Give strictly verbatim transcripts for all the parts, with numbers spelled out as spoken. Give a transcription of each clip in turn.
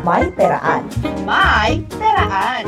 May Peraan. May Peraan!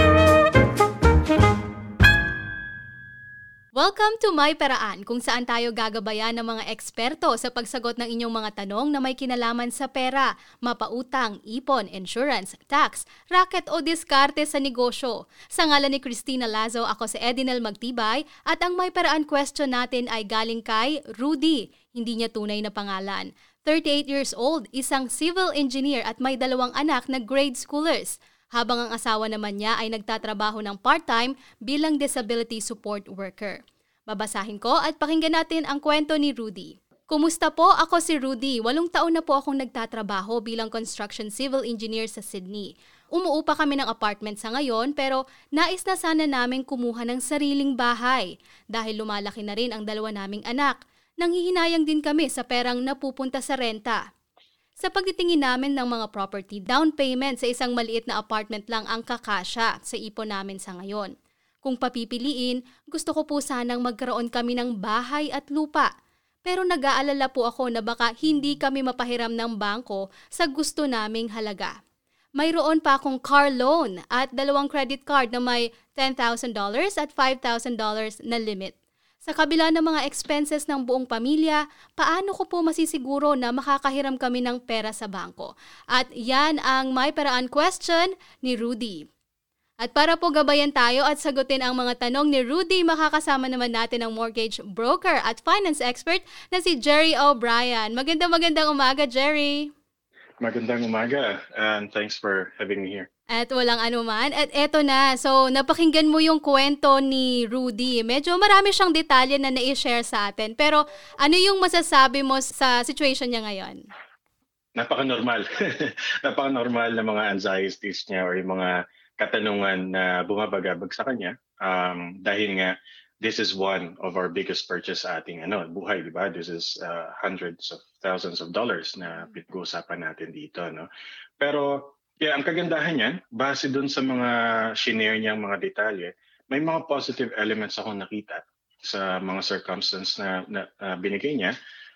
Welcome to My Peraan, kung saan tayo gagabayan ng mga eksperto sa pagsagot ng inyong mga tanong na may kinalaman sa pera, mapautang, ipon, insurance, tax, racket o diskarte sa negosyo. Sa ngalan ni Christina Lazo, ako si Edinel Magtibay at ang My Peraan question natin ay galing kay Rudy, hindi niya tunay na pangalan. thirty-eight years old, isang civil engineer at may dalawang anak na grade schoolers. Habang ang asawa naman niya ay nagtatrabaho ng part-time bilang disability support worker. Babasahin ko at pakinggan natin ang kwento ni Rudy. Kumusta po? Ako si Rudy. Walong taon na po akong nagtatrabaho bilang construction civil engineer sa Sydney. Umuupa kami ng apartment sa ngayon pero nais na sana namin kumuha ng sariling bahay. Dahil lumalaki na rin ang dalawa naming anak, nanghihinayang din kami sa perang napupunta sa renta. Sa pagtitingin namin ng mga property, down payment sa isang maliit na apartment lang ang kakasya sa ipon namin sa ngayon. Kung papipiliin, gusto ko po sanang magkaroon kami ng bahay at lupa. Pero nag-aalala po ako na baka hindi kami mapahiram ng bangko sa gusto naming halaga. Mayroon pa akong car loan at dalawang credit card na may ten thousand dollars at five thousand dollars na limit. Sa kabila ng mga expenses ng buong pamilya, paano ko po masisiguro na makakahiram kami ng pera sa bangko? At yan ang May Peraan question ni Rudy. At para po gabayan tayo at sagutin ang mga tanong ni Rudy, makakasama naman natin ang mortgage broker at finance expert na si Jerry O'Brien. Magandang magandang umaga, Jerry. Magandang umaga and thanks for having me here. At walang anuman. At eto na, so napakinggan mo yung kwento ni Rudy. Medyo marami siyang detalye na na-share sa atin. Pero ano yung masasabi mo sa situation niya ngayon? Napaka-normal. Napaka-normal na mga anxieties niya or yung mga katanungan na bumabagabag sa kanya. Um, dahil nga, this is one of our biggest purchase sa ating ano, buhay, di ba? This is uh, hundreds of thousands of dollars na pinag-uusapan natin dito. No? Pero yeah, ang kagandahan niyan, base dun sa mga shinare niyang mga detalye, may mga positive elements akong nakita sa mga circumstance na, na uh, binigay niya.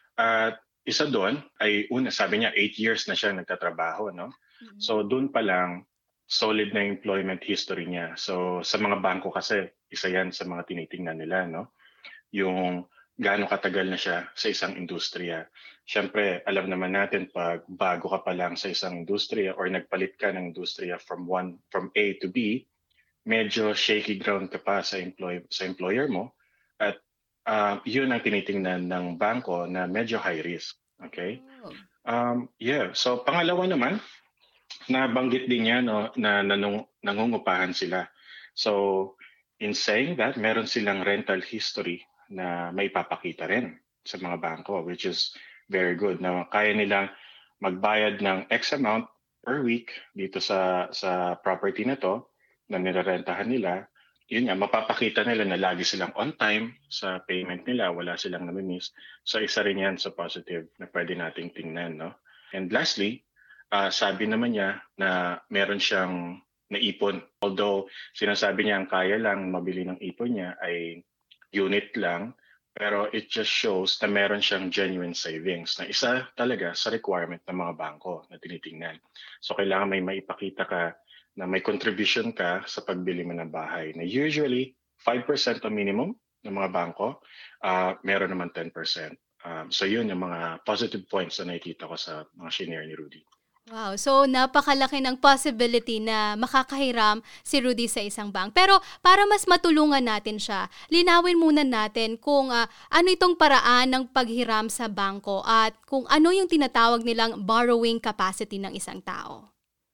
At isa doon ay, una, sabi niya, eight years na siya nagtatrabaho. No? Mm-hmm. So doon pa lang, solid na employment history niya. So sa mga bangko kasi, isa yan sa mga tinitingnan nila. No? Yung gaano katagal na siya sa isang industriya. Siyempre, alam naman natin pag bago ka pa lang sa isang industriya or nagpalit ka ng industriya from one from A to B, medyo shaky ground ka pa sa employ sa employer mo at uh, yun ang tinitingnan ng bangko na medyo high risk. Okay? Um, yeah, so pangalawa naman, nabanggit din niya no, na nanung, nangungupahan sila. So, in saying that, meron silang rental history na may papakita rin sa mga bangko, which is very good. Na kaya nilang magbayad ng X amount per week dito sa sa property na to na nirerentahan nila. Yun nga, mapapakita nila na lagi silang on time sa payment nila, wala silang namimiss. So isa rin yan sa positive na pwede nating tingnan. No? And lastly, uh, sabi naman niya na meron siyang naipon. Although sinasabi niya ang kaya lang mabili ng ipon niya ay unit lang, pero it just shows na meron siyang genuine savings na isa talaga sa requirement ng mga bangko na tinitingnan. So kailangan may maipakita ka na may contribution ka sa pagbili mo ng bahay na usually five percent ang minimum ng mga bangko, uh, meron naman ten percent. Um, so yun yung mga positive points na nakikita ko sa mga shinare ni Rudy. Wow, so napakalaki ng possibility na makakahiram si Rudy sa isang bank. Pero para mas matulungan natin siya, linawin muna natin kung uh, ano itong paraan ng paghiram sa bangko at kung ano yung tinatawag nilang borrowing capacity ng isang tao.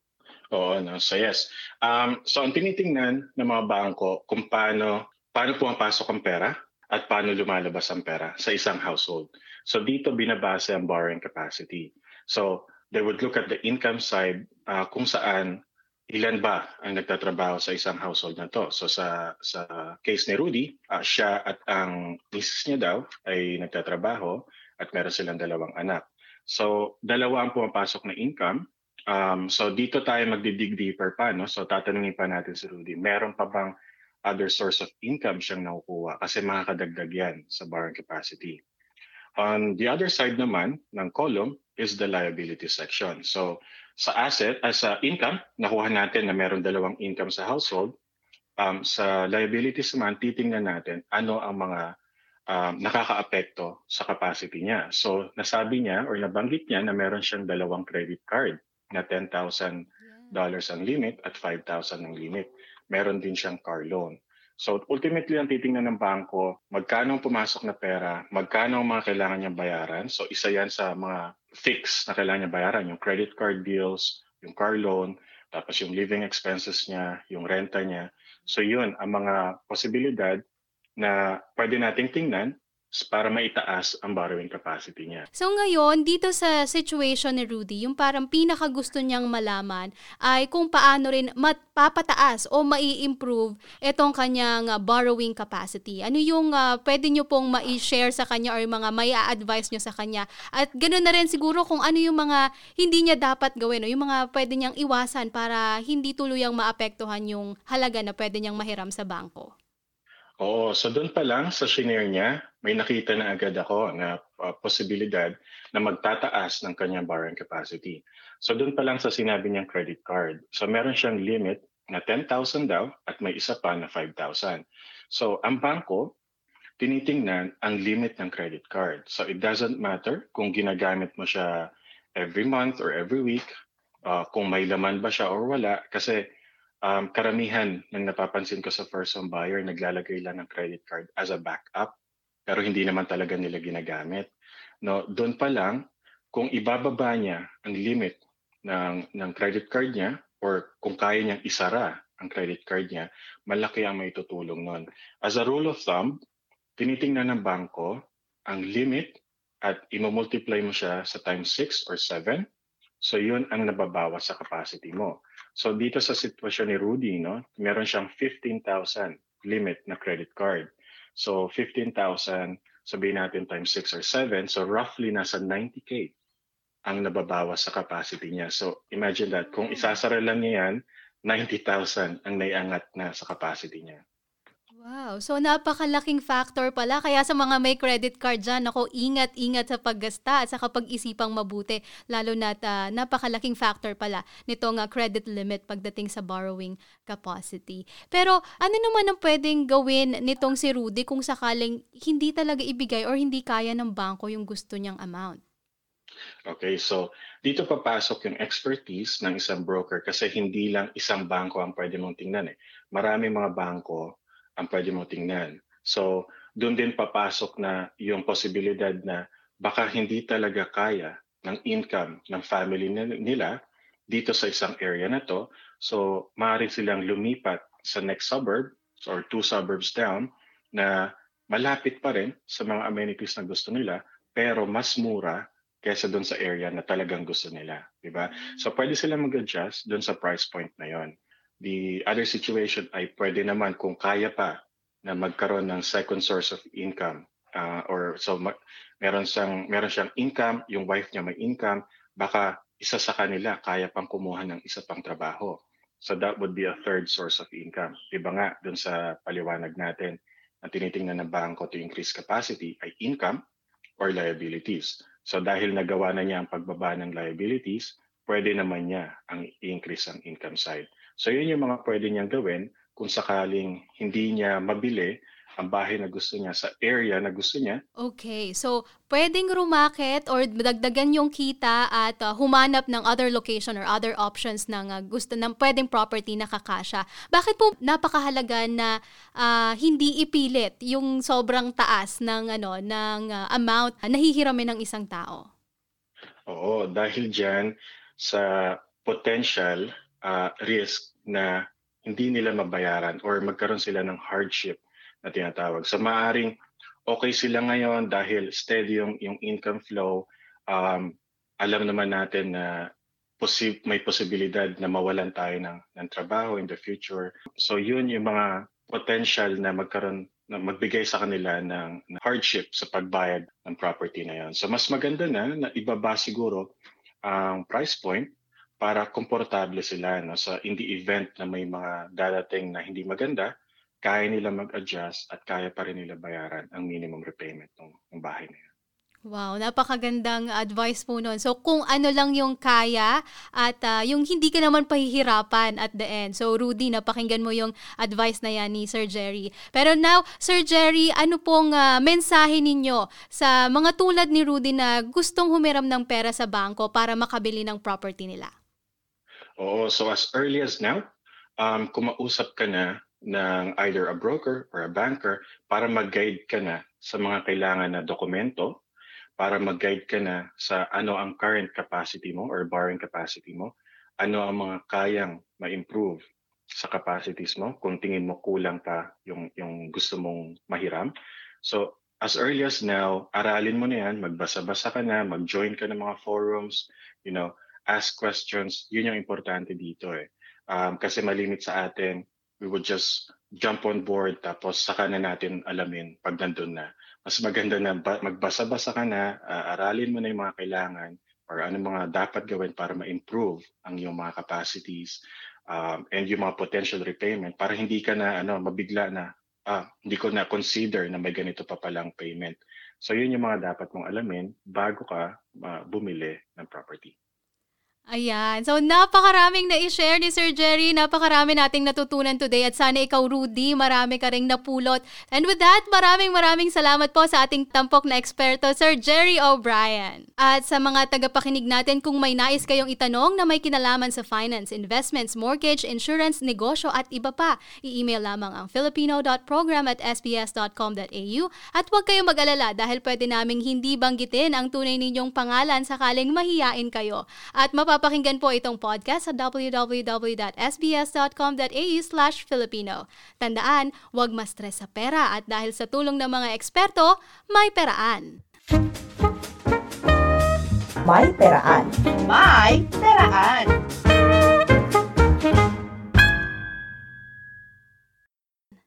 Oo, no? So yes. Um, so ang tinitingnan ng mga bangko kung paano, paano pumapasok ang pera at paano lumalabas ang pera sa isang household. So dito binabase ang borrowing capacity. So they would look at the income side uh, kung saan ilan ba ang nagtatrabaho sa isang household na to. So sa sa case ni Rudy, uh, siya at ang misis niya daw ay nagtatrabaho at meron silang dalawang anak. So dalawa ang pumapasok na income. Um, so dito tayo magdi-dig deeper pa. No? So tatanungin pa natin si Rudy, meron pa bang other source of income siyang nakukuha? Kasi makakadagdag yan sa borrowing capacity. On the other side naman ng column is the liability section. So sa asset, as sa income, nakuha natin na meron dalawang income sa household. Um, sa liabilities naman, titingnan natin ano ang mga um, nakakaapekto sa capacity niya. So nasabi niya or nabanggit niya na meron siyang dalawang credit card na ten thousand dollars ang limit at five thousand ang limit. Meron din siyang car loan. So ultimately, ang titingnan ng bangko, magkano ang pumasok na pera, magkano ang mga kailangan niyang bayaran. So isa yan sa mga fix na kailangan niya bayaran, yung credit card bills, yung car loan, tapos yung living expenses niya, yung renta niya. So yun, ang mga posibilidad na pwede nating tingnan para maitaas ang borrowing capacity niya. So ngayon, dito sa situation ni Rudy, yung parang pinaka gusto niyang malaman ay kung paano rin mapapataas o mai-improve itong kanyang uh, borrowing capacity. Ano yung uh, pwede niyo pong mai-share sa kanya or mga mai-advise niyo sa kanya? At ganoon na rin siguro kung ano yung mga hindi niya dapat gawin o yung mga pwede niyang iwasan para hindi tuluyang maapektuhan yung halaga na pwede niyang mahiram sa bangko. Oo, so doon pa lang sa shinare niya, may nakita na agad ako na uh, posibilidad na magtataas ng kanyang borrowing capacity. So doon pa lang sa sinabi niyang credit card. So meron siyang limit na ten thousand daw at may isa pa na five thousand. So ang bangko, tinitingnan ang limit ng credit card. So it doesn't matter kung ginagamit mo siya every month or every week, uh, kung may laman ba siya or wala, kasi Um, karamihan ng napapansin ko sa first home buyer, naglalagay lang ng credit card as a backup, pero hindi naman talaga nila ginagamit. No, doon pa lang, kung ibababa niya ang limit ng, ng credit card niya or kung kaya niyang isara ang credit card niya, malaki ang may tutulong nun. As a rule of thumb, tinitingnan ng bangko ang limit at imumultiply mo siya sa times six or seven. So yun ang nababawas sa capacity mo. So dito sa sitwasyon ni Rudy, no, meron siyang fifteen thousand limit na credit card. So fifteen thousand, sabihin natin times six or seven, so roughly nasa ninety K ang nababawas sa capacity niya. So imagine that, kung isasara lang niya yan, ninety thousand ang naiangat na sa capacity niya. Wow, so napakalaking factor pala. Kaya sa mga may credit card dyan, ako, ingat-ingat sa paggasta at sa kapag-isipang mabuti. Lalo na uh, napakalaking factor pala nitong uh, credit limit pagdating sa borrowing capacity. Pero ano naman ang pwedeng gawin nitong si Rudy kung sakaling hindi talaga ibigay or hindi kaya ng bangko yung gusto niyang amount? Okay, so dito papasok yung expertise ng isang broker kasi hindi lang isang bangko ang pwede mong tingnan eh. Maraming mga bangko ang pwede mong tingnan. So, doon din papasok na yung posibilidad na baka hindi talaga kaya ng income ng family nila dito sa isang area na to. So, maaari silang lumipat sa next suburb or two suburbs down na malapit pa rin sa mga amenities na gusto nila pero mas mura kaysa doon sa area na talagang gusto nila. Diba? So, pwede silang mag-adjust doon sa price point na yon. The other situation ay pwede naman kung kaya pa na magkaroon ng second source of income uh, or so ma- meron siyang meron siyang income, yung wife niya may income, baka isa sa kanila kaya pang kumuha ng isa pang trabaho. So that would be a third source of income. Diba nga dun sa paliwanag natin na tinitingnan ng bangko to increase capacity ay income or liabilities. So dahil nagawa na niya ang pagbaba ng liabilities, pwede naman niya ang i-increase ang income side. So yun yung mga pwede niyang gawin kung sakaling hindi niya mabili ang bahay na gusto niya sa area na gusto niya. Okay, so pwedeng rumakit or dagdagan yung kita at uh, humanap ng other location or other options ng uh, gusto ng pwedeng property na kakasya. Bakit po napakahalaga na uh, hindi ipilit yung sobrang taas ng ano ng uh, amount na nahihiramin ng isang tao? Oo, dahil diyan sa potential uh, risk na hindi nila mabayaran or magkaroon sila ng hardship na tinatawag. So maaaring okay sila ngayon dahil steady yung, yung income flow. Um, alam naman natin na posi- may posibilidad na mawalan tayo ng, ng trabaho in the future. So yun yung mga potential na magkaroon na magbigay sa kanila ng, ng hardship sa pagbayad ng property na yun. So mas maganda na na ibaba siguro ang price point para komportable sila, no? So in the event na may mga dadating na hindi maganda, kaya nila mag-adjust at kaya pa rin nila bayaran ang minimum repayment ng, ng bahay na yan. Wow, napakagandang advice po nun. So kung ano lang yung kaya at ah, yung hindi ka naman pahihirapan at the end. So Rudy, napakinggan mo yung advice na yan ni Sir Jerry. Pero now, Sir Jerry, ano pong ah, mensahe ninyo sa mga tulad ni Rudy na gustong humiram ng pera sa bangko para makabili ng property nila? Oo, so as early as now, um, kumausap ka na ng either a broker or a banker para mag-guide ka na sa mga kailangan na dokumento, para mag-guide ka na sa ano ang current capacity mo or borrowing capacity mo, ano ang mga kayang ma-improve sa capacities mo kung tingin mo kulang pa yung, yung gusto mong mahiram. So as early as now, aralin mo na yan, magbasa-basa ka na, mag-join ka ng mga forums, you know, ask questions. Yun yung importante dito eh. Um, kasi malimit sa atin, we would just jump on board tapos saka na natin alamin pag nandun na. Mas maganda na magbasa-basa ka na, uh, aralin mo na yung mga kailangan or ano mga dapat gawin para ma-improve ang iyong mga capacities um, and yung mga potential repayment para hindi ka na ano mabigla na ah, hindi ko na consider na may ganito pa palang payment. So yun yung mga dapat mong alamin bago ka uh, bumili ng property. Ayan. So, napakaraming na-share ni Sir Jerry. Napakarami nating natutunan today. At sana ikaw, Rudy, marami ka ring napulot. And with that, maraming maraming salamat po sa ating tampok na eksperto, Sir Jerry O'Brien. At sa mga tagapakinig natin, kung may nais kayong itanong na may kinalaman sa finance, investments, mortgage, insurance, negosyo at iba pa, i-email lamang ang filipino dot program at s b s dot com dot a u. At huwag kayong mag-alala dahil pwede naming hindi banggitin ang tunay ninyong pangalan sakaling mahiyain kayo. At mapapakinggan po itong podcast sa w w w dot s b s dot com dot a u slash Filipino. Tandaan, huwag ma-stress sa pera at dahil sa tulong ng mga eksperto, may peraan. May peraan. May peraan.